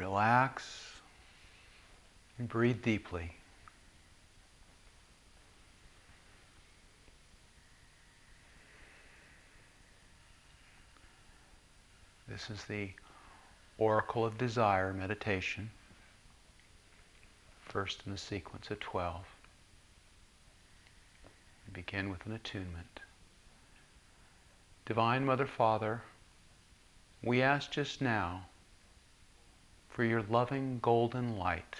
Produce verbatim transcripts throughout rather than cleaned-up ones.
Relax and breathe deeply. This is the Oracle of Desire meditation, first in the sequence of twelve. We begin with an attunement. Divine Mother, Father, we ask just now for your loving golden light.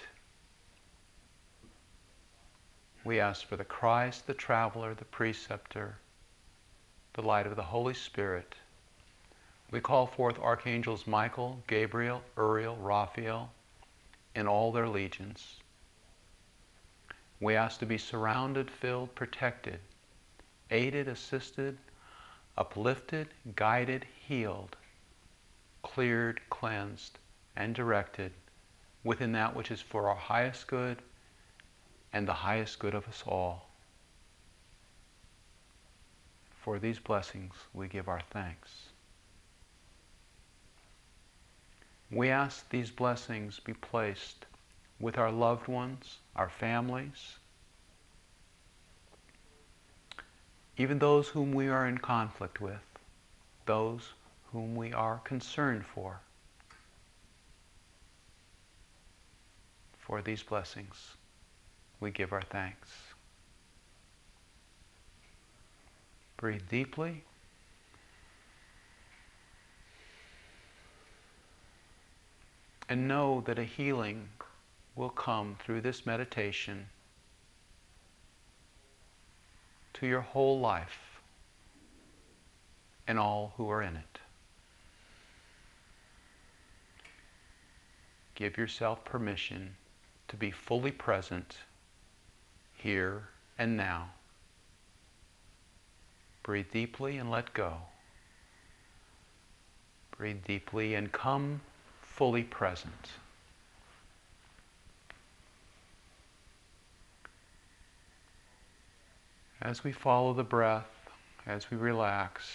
We ask for the Christ, the traveler, the preceptor, the light of the Holy Spirit. We call forth Archangels Michael, Gabriel, Uriel, Raphael, and all their legions. We ask to be surrounded, filled, protected, aided, assisted, uplifted, guided, healed, cleared, cleansed, and directed within that which is for our highest good and the highest good of us all. For these blessings we give our thanks. We ask these blessings be placed with our loved ones, our families, even those whom we are in conflict with, those whom we are concerned for. For these blessings, we give our thanks. Breathe deeply. And know that a healing will come through this meditation to your whole life and all who are in it. Give yourself permission to be fully present here and now. Breathe deeply and let go. Breathe deeply and come fully present. As we follow the breath, as we relax,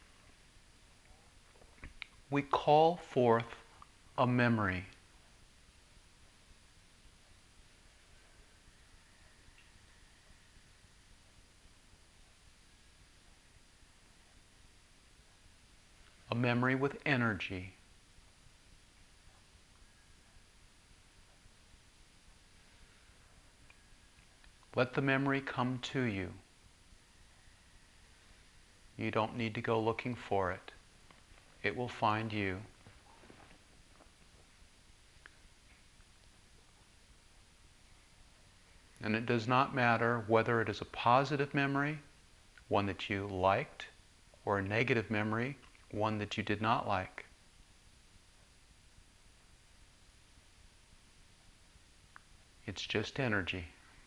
we call forth a memory. A memory with energy. Let the memory come to you. You don't need to go looking for it. It will find you. And it does not matter whether it is a positive memory, one that you liked, or a negative memory, one that you did not like. It's just energy.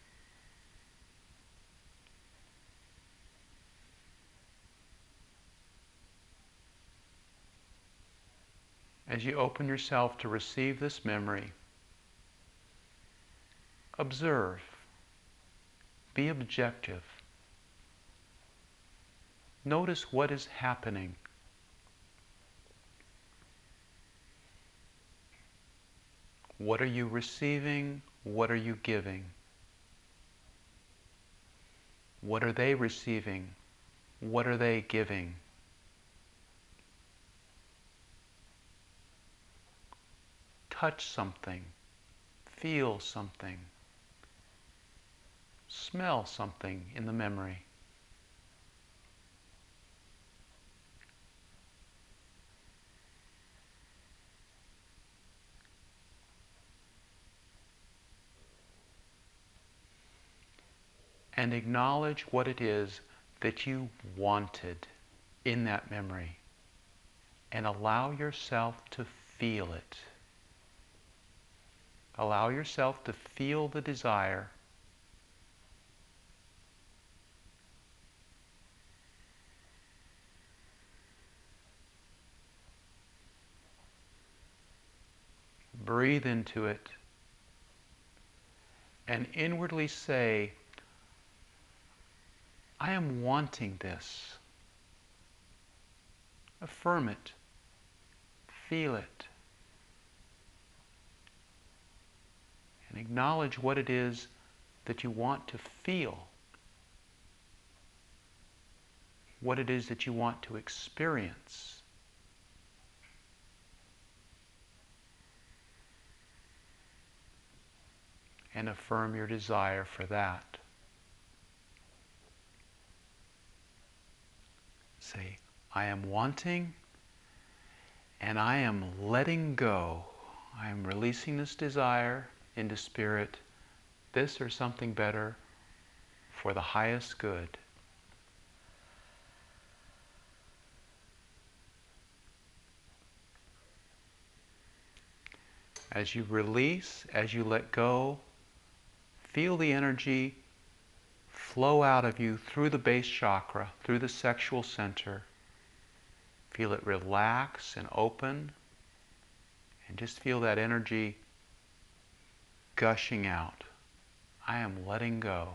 As you open yourself to receive this memory, observe, be objective. Notice what is happening. What are you receiving? What are you giving? What are they receiving? What are they giving? Touch something, feel something, smell something in the memory. And acknowledge what it is that you wanted in that memory, and allow yourself to feel it. Allow yourself to feel the desire. Breathe into it and inwardly say, I am wanting this. Affirm it. Feel it. and acknowledge what it is that you want to feel, what it is that you want to experience. And affirm your desire for that. Say, I am wanting and I am letting go. I am releasing this desire into spirit, this or something better, for the highest good. As you release, as you let go, feel the energy flow out of you through the base chakra, through the sexual center. Feel it relax and open, and just feel that energy gushing out. I am letting go.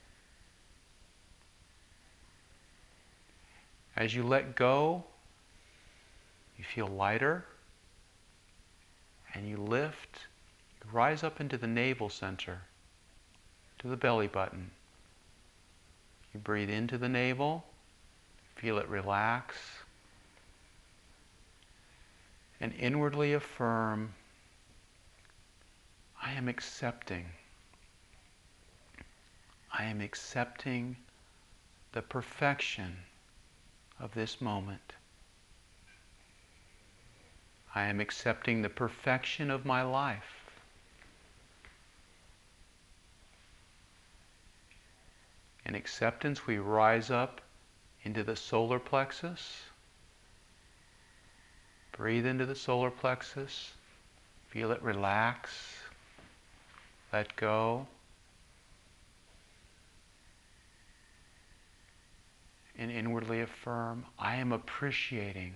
As you let go, you feel lighter, and you lift, you rise up into the navel center, to the belly button. You breathe into the navel, feel it relax, and inwardly affirm, I am accepting. I am accepting the perfection of this moment. I am accepting the perfection of my life. In acceptance, we rise up into the solar plexus. Breathe into the solar plexus. Feel it relax. Let go. And inwardly affirm, I am appreciating.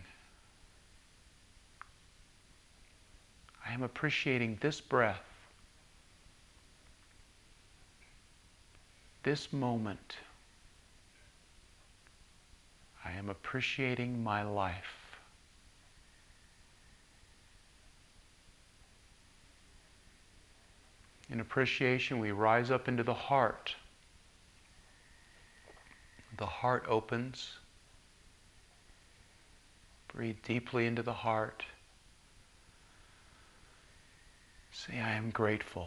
I am appreciating this breath, this moment. I am appreciating my life. In appreciation, we rise up into the heart. The heart opens. Breathe deeply into the heart. Say, I am grateful.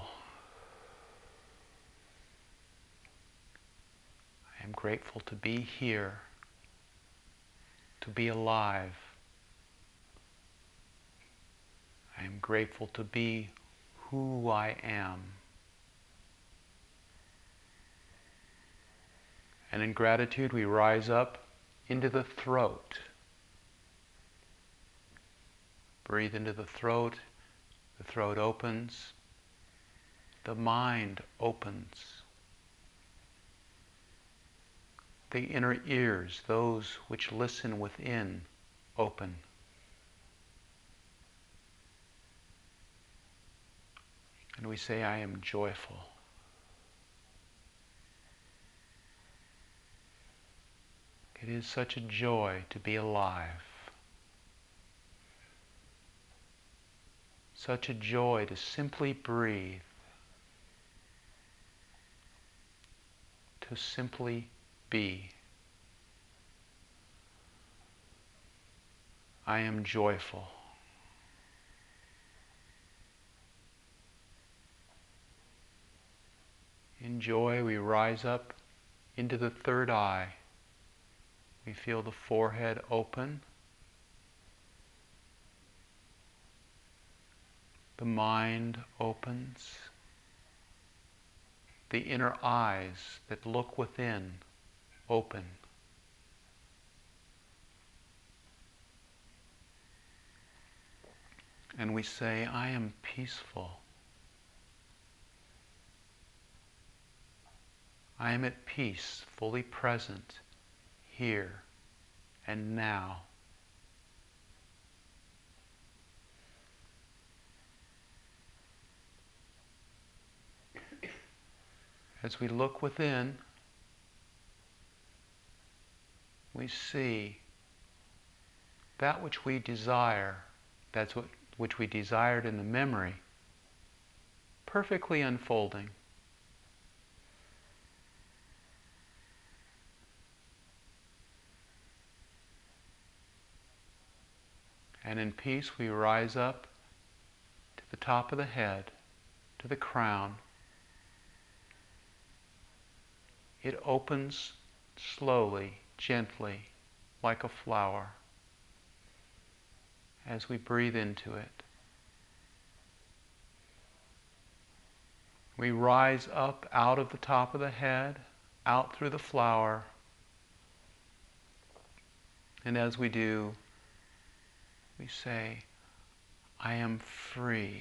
I am grateful to be here, to be alive. I am grateful to be who I am. And in gratitude, we rise up into the throat. Breathe into the throat. The throat opens. The mind opens. The inner ears, those which listen within, open. And we say, I am joyful. It is such a joy to be alive. Such a joy to simply breathe. To simply be. I am joyful. In joy, we rise up into the third eye. We feel the forehead open. The mind opens. The inner eyes that look within open. And we say, I am peaceful. I am at peace, fully present, here and now. As we look within, we see that which we desire, that's what which we desired in the memory, perfectly unfolding. And in peace we rise up to the top of the head, to the crown. It opens slowly, gently, like a flower, as we breathe into it. We rise up out of the top of the head, out through the flower, and as we do, we say, I am free.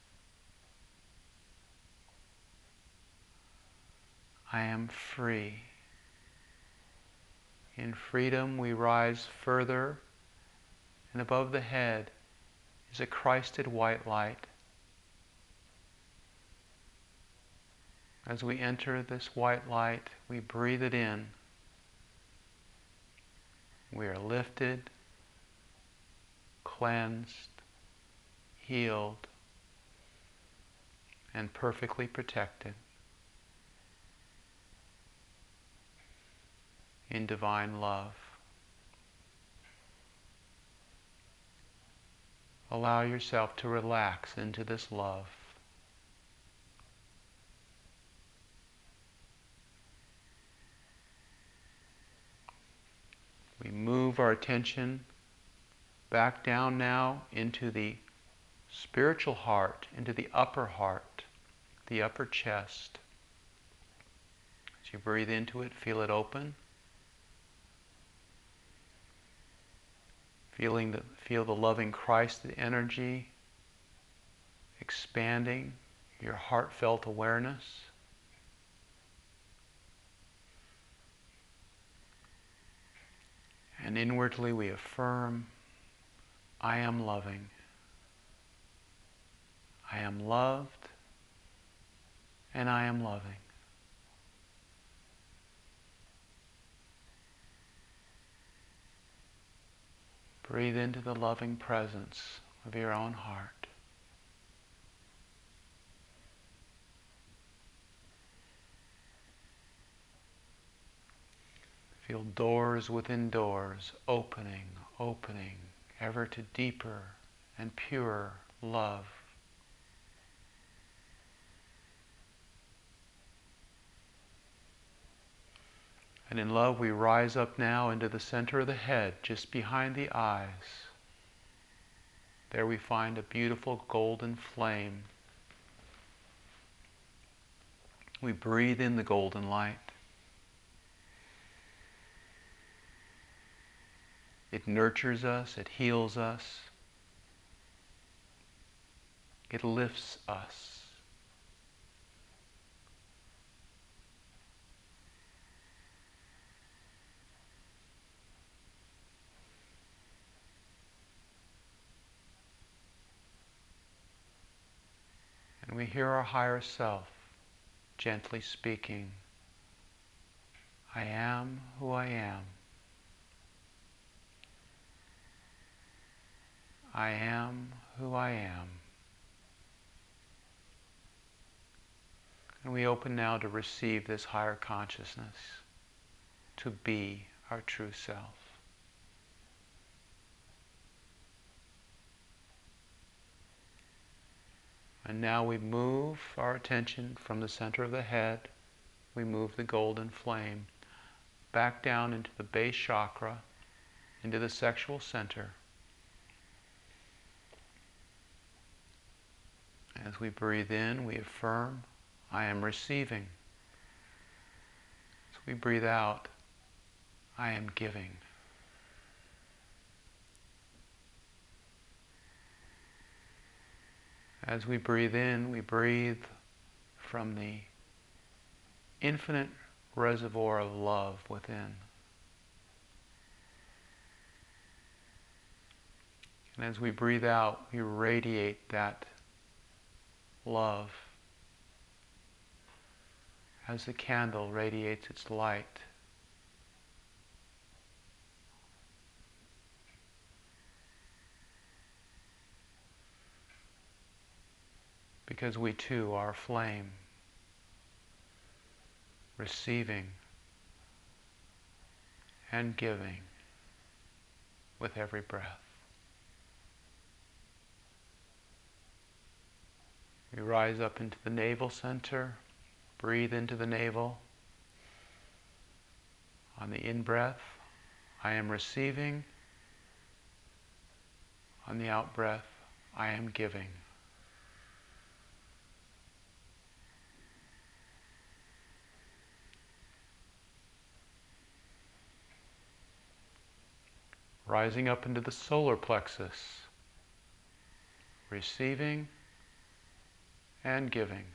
I am free. In freedom we rise further, and above the head is a Christed white light. As we enter this white light, we breathe it in. We are lifted, cleansed, healed, and perfectly protected in divine love. Allow yourself to relax into this love. We move our attention back down now into the spiritual heart, into the upper heart, the upper chest. As you breathe into it, feel it open. Feeling the, feel the loving Christ, the energy expanding your heartfelt awareness. And inwardly we affirm, I am loving. I am loved, and I am loving. Breathe into the loving presence of your own heart. Feel doors within doors opening, opening, ever to deeper and purer love. And in love we rise up now into the center of the head, just behind the eyes. There we find a beautiful golden flame. We breathe in the golden light. It nurtures us, it heals us, it lifts us. And we hear our higher self gently speaking, I am who I am. I am who I am. And we open now to receive this higher consciousness, to be our true self. And now we move our attention from the center of the head, we move the golden flame back down into the base chakra, into the sexual center. As we breathe in, we affirm, I am receiving. As we breathe out, I am giving. As we breathe in, we breathe from the infinite reservoir of love within. And as we breathe out, we radiate that love as the candle radiates its light. because we too are flame, receiving and giving with every breath. We rise up into the navel center, breathe into the navel. On the in-breath, I am receiving. On the out-breath, I am giving. Rising up into the solar plexus, receiving and giving.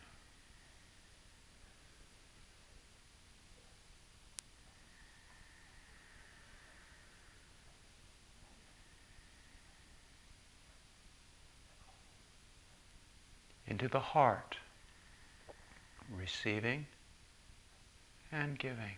Into the heart, receiving and giving.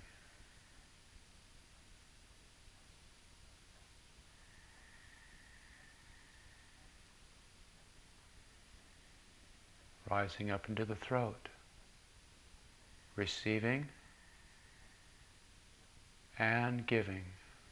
Rising up into the throat, receiving and giving.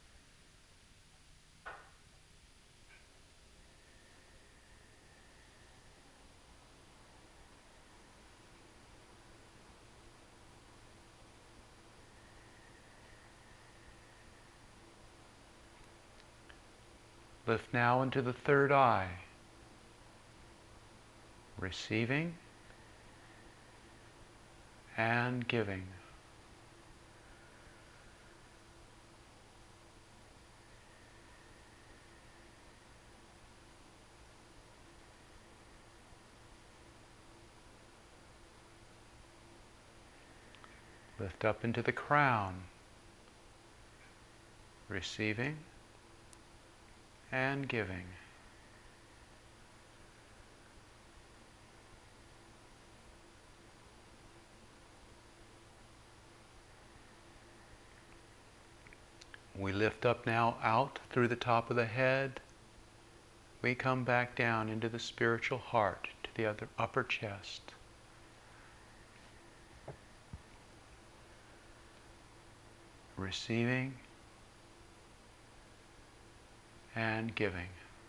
Lift now into the third eye, receiving and giving. Lift up into the crown, receiving and giving. We lift up now out through the top of the head. We come back down into the spiritual heart, to the other upper chest. Receiving and giving.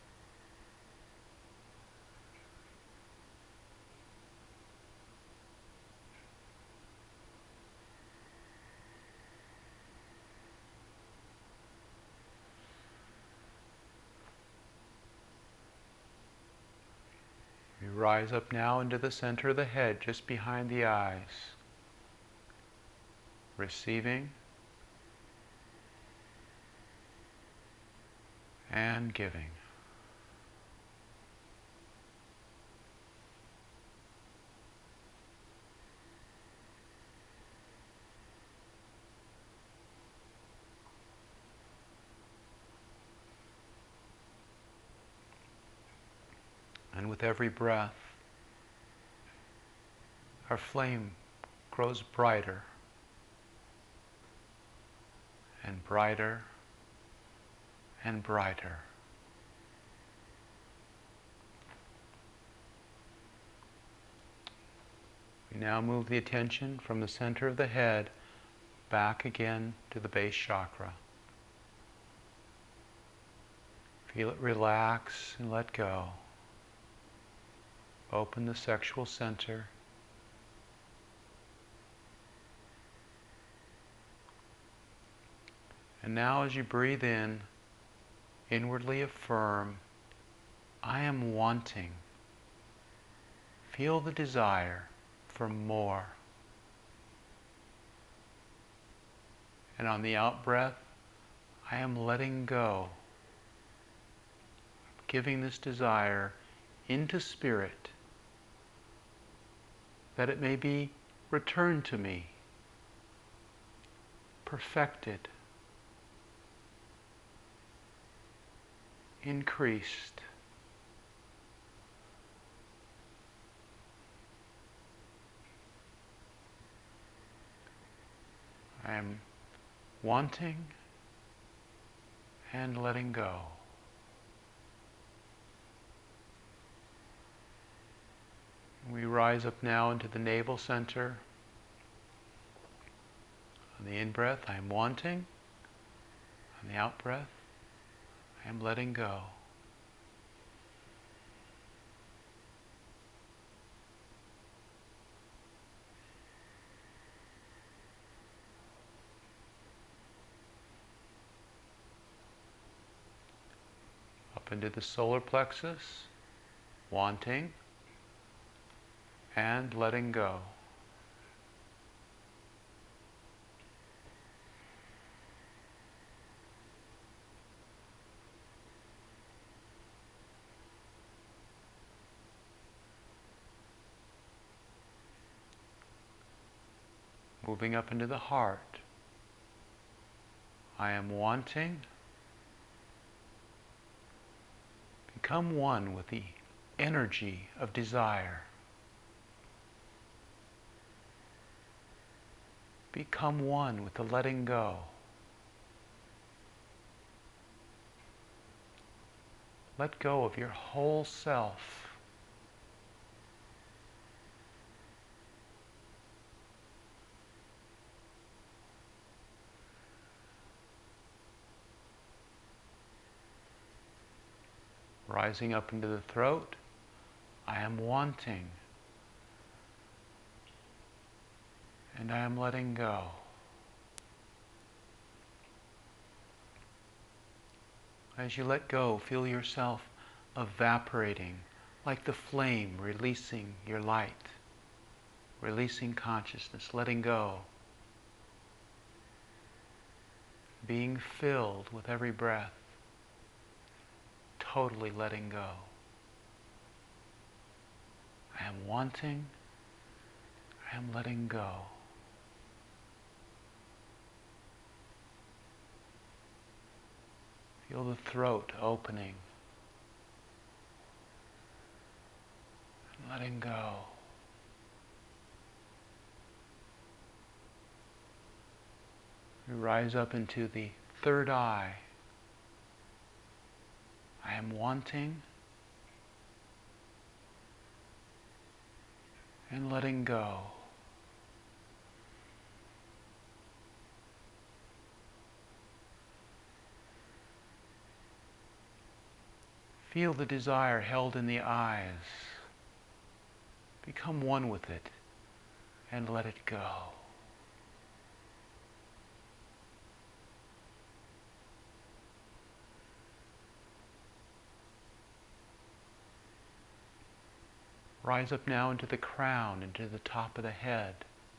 We rise up now into the center of the head, just behind the eyes. Receiving and giving. And with every breath, our flame grows brighter and brighter and brighter. We now move the attention from the center of the head back again to the base chakra. Feel it relax and let go. Open the sexual center. And now as you breathe in, inwardly affirm, I am wanting. Feel the desire for more. And on the out-breath, I am letting go. Giving this desire into spirit, that it may be returned to me, perfected, increased. I am wanting and letting go. We rise up now into the navel center. On the in-breath, I am wanting. On the out-breath, I am letting go. Up into the solar plexus, wanting and letting go. Moving up into the heart, I am wanting. Become one with the energy of desire. Become one with the letting go. Let go of your whole self. Rising up into the throat, I am wanting. And I am letting go. As you let go, feel yourself evaporating, like the flame releasing your light, releasing consciousness, letting go, being filled with every breath, totally letting go. I am wanting, I am letting go. Feel the throat opening and letting go. We rise up into the third eye. I am wanting and letting go. Feel the desire held in the eyes. Become one with it and let it go. Rise up now into the crown, into the top of the head.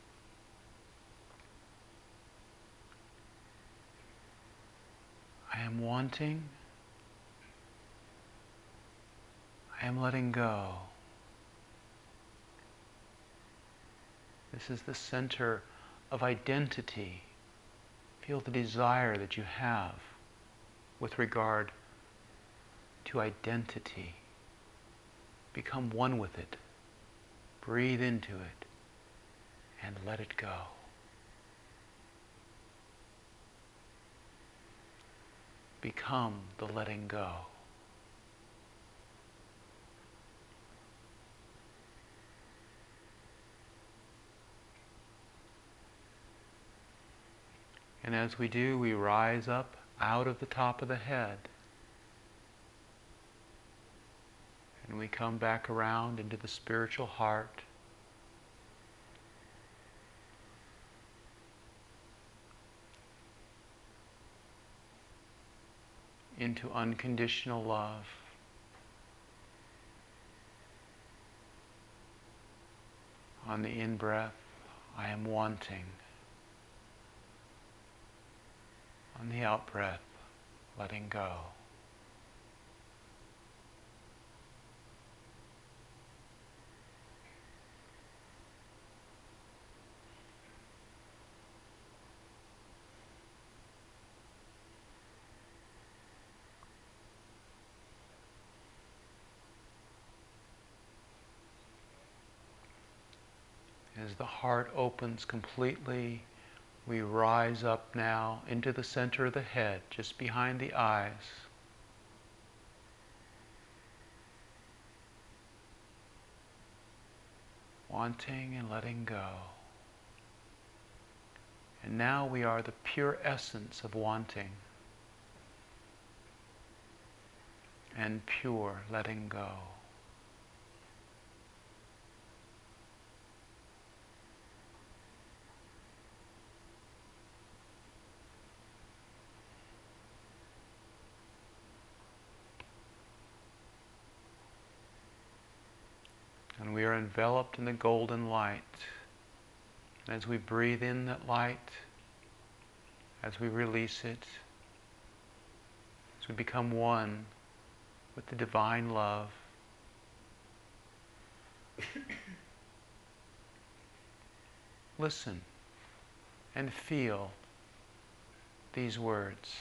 I am wanting. I am letting go. This is the center of identity. Feel the desire that you have with regard to identity. Become one with it. Breathe into it and let it go. Become the letting go. And as we do, we rise up out of the top of the head. And we come back around into the spiritual heart. Into unconditional love. On the in-breath, I am wanting. On the out-breath, letting go. As the heart opens completely, we rise up now into the center of the head, just behind the eyes. wanting and letting go. And now we are the pure essence of wanting and pure letting go. And we are enveloped in the golden light. As we breathe in that light, as we release it, as we become one with the divine love, listen and feel these words.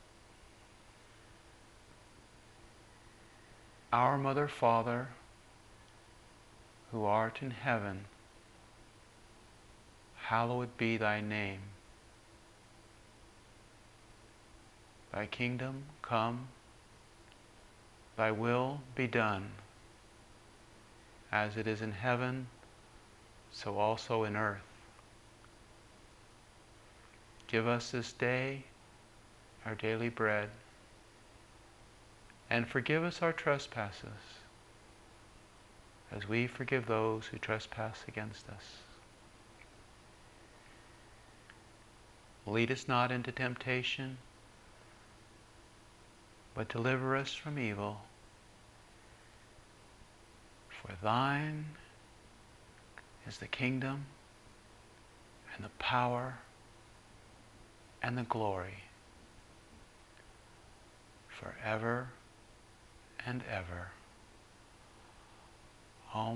Our Mother, Father, who art in heaven, hallowed be thy name. Thy kingdom come, thy will be done, as it is in heaven, so also in earth. Give us this day our daily bread, and forgive us our trespasses, as we forgive those who trespass against us. Lead us not into temptation, but deliver us from evil. For thine is the kingdom and the power and the glory forever and ever. Om.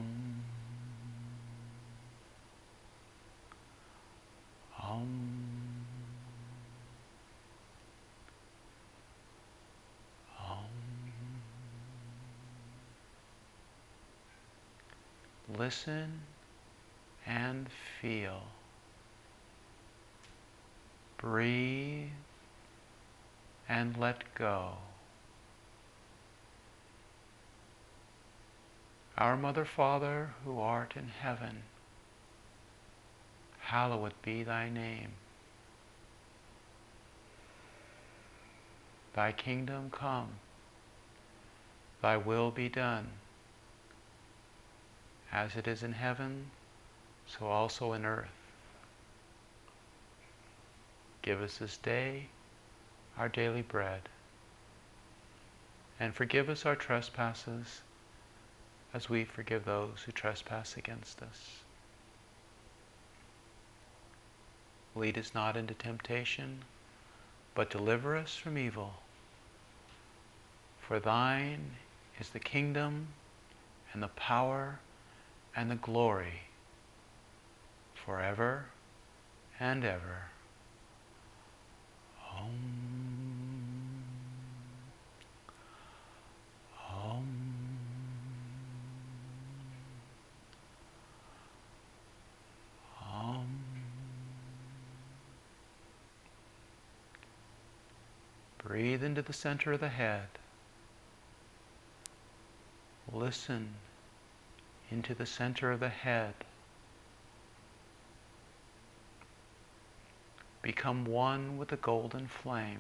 Om. Listen and feel. Breathe and let go. Our Mother, Father, who art in heaven, hallowed be thy name. Thy kingdom come, thy will be done, as it is in heaven, so also in earth. Give us this day our daily bread, and forgive us our trespasses, as we forgive those who trespass against us. Lead us not into temptation, but deliver us from evil. For thine is the kingdom and the power and the glory forever and ever. Om. Om. Om. Breathe into the center of the head. Listen into the center of the head. Become one with the golden flame.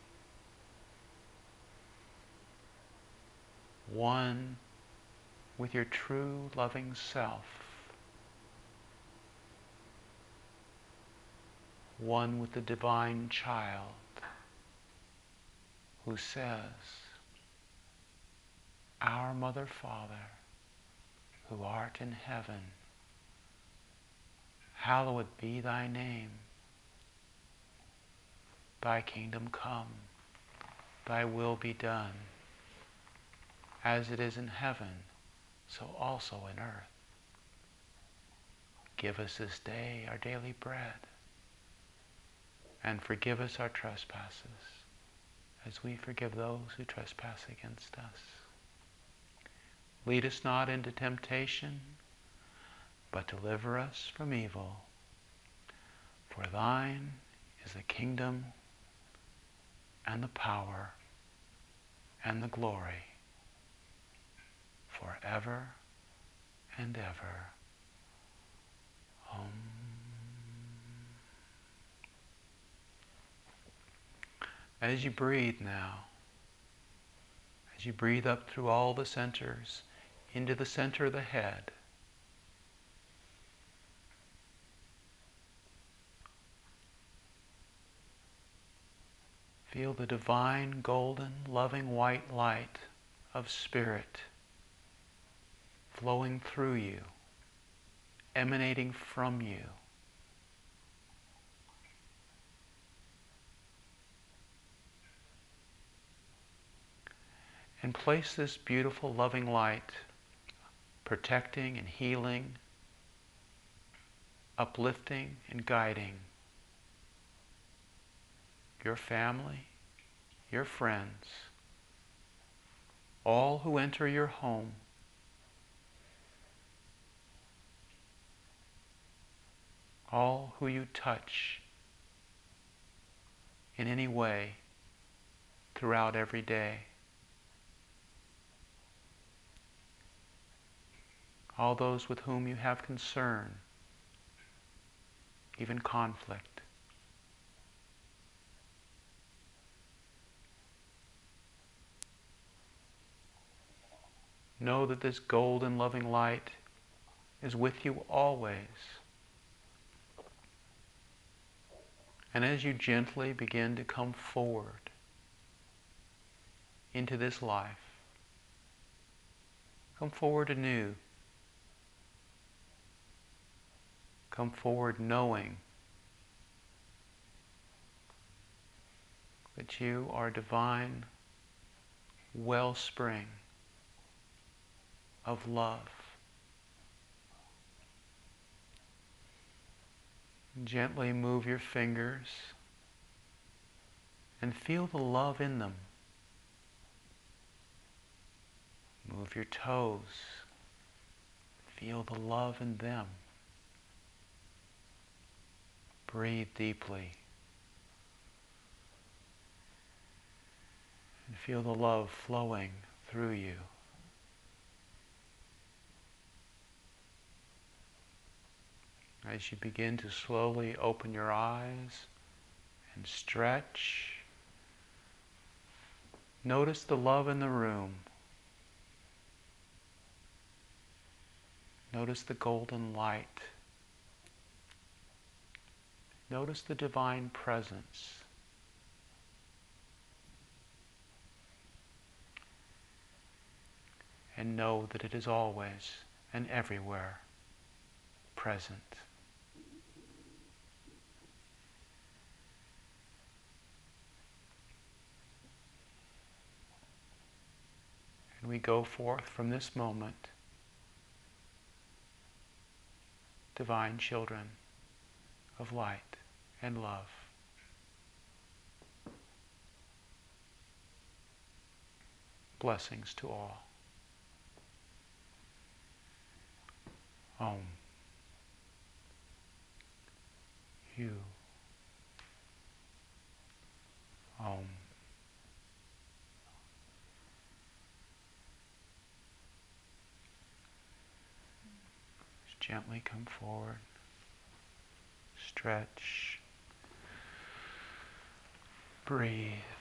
One with your true loving self. One with the divine child who says, Our Mother, Father, who art in heaven, hallowed be thy name. Thy kingdom come, thy will be done, as it is in heaven, so also in earth. Give us this day our daily bread, and forgive us our trespasses, as we forgive those who trespass against us. Lead us not into temptation, but deliver us from evil. For thine is the kingdom and the power and the glory forever and ever. Om. As you breathe now, as you breathe up through all the centers, into the center of the head, feel the divine, golden, loving white light of Spirit flowing through you, emanating from you. And place this beautiful, loving light, protecting and healing, uplifting and guiding your family, your friends, all who enter your home, all who you touch in any way throughout every day, all those with whom you have concern, even conflict. Know that this golden, loving light is with you always. And as you gently begin to come forward into this life, come forward anew. Come forward knowing that you are a divine wellspring of love. Gently move your fingers and feel the love in them. Move your toes. Feel the love in them. Breathe deeply. And feel the love flowing through you. As you begin to slowly open your eyes and stretch, notice the love in the room. Notice the golden light. Notice the divine presence. And know that it is always and everywhere present. And we go forth from this moment, divine children of light and love. Blessings to all. Om. You. Om. Just gently come forward. Stretch. Breathe.